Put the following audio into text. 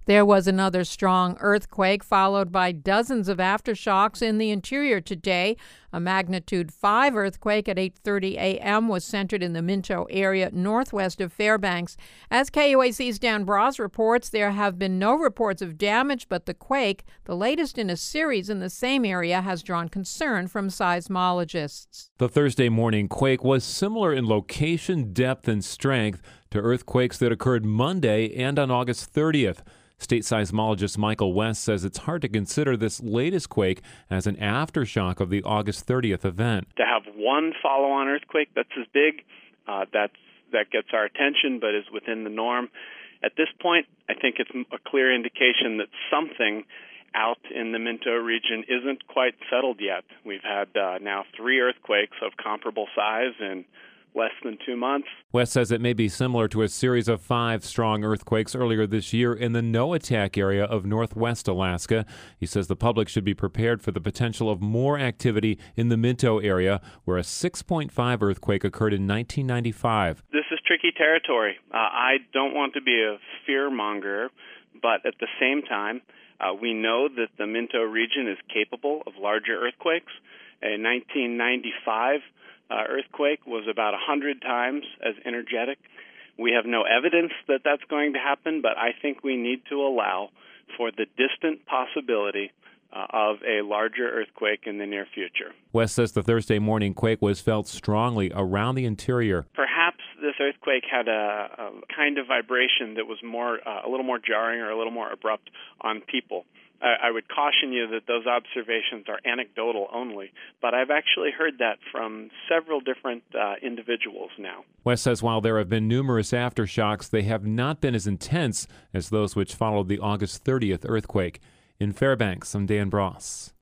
There was another strong earthquake, followed by dozens of aftershocks in the interior today. A magnitude 5 earthquake at 8:30 a.m. was centered in the Minto area northwest of Fairbanks. As KUAC's Dan Bras reports, there have been no reports of damage, but the quake, the latest in a series in the same area, has drawn concern from seismologists. The Thursday morning quake was similar in location, depth, and strength to earthquakes that occurred Monday and on August 30th. State seismologist Michael West says it's hard to consider this latest quake as an aftershock of the August 30th event. To have one follow-on earthquake that's as big, that gets our attention but is within the norm. At this point, I think it's a clear indication that something out in the Minto region isn't quite settled yet. We've had now 3 earthquakes of comparable size in less than 2 months. West says it may be similar to a series of 5 strong earthquakes earlier this year in the Noatak area of northwest Alaska. He says the public should be prepared for the potential of more activity in the Minto area, where a 6.5 earthquake occurred in 1995. This is tricky territory. I don't want to be a fearmonger, but at the same time, we know that the Minto region is capable of larger earthquakes. In 1995, earthquake was about 100 times as energetic. We have no evidence that that's going to happen, but I think we need to allow for the distant possibility of a larger earthquake in the near future. West says the Thursday morning quake was felt strongly around the interior. Perhaps this earthquake had a kind of vibration that was a little more jarring or a little more abrupt on people. I would caution you that those observations are anecdotal only, but I've actually heard that from several different individuals now. West says while there have been numerous aftershocks, they have not been as intense as those which followed the August 30th earthquake. In Fairbanks, I'm Dan Bras.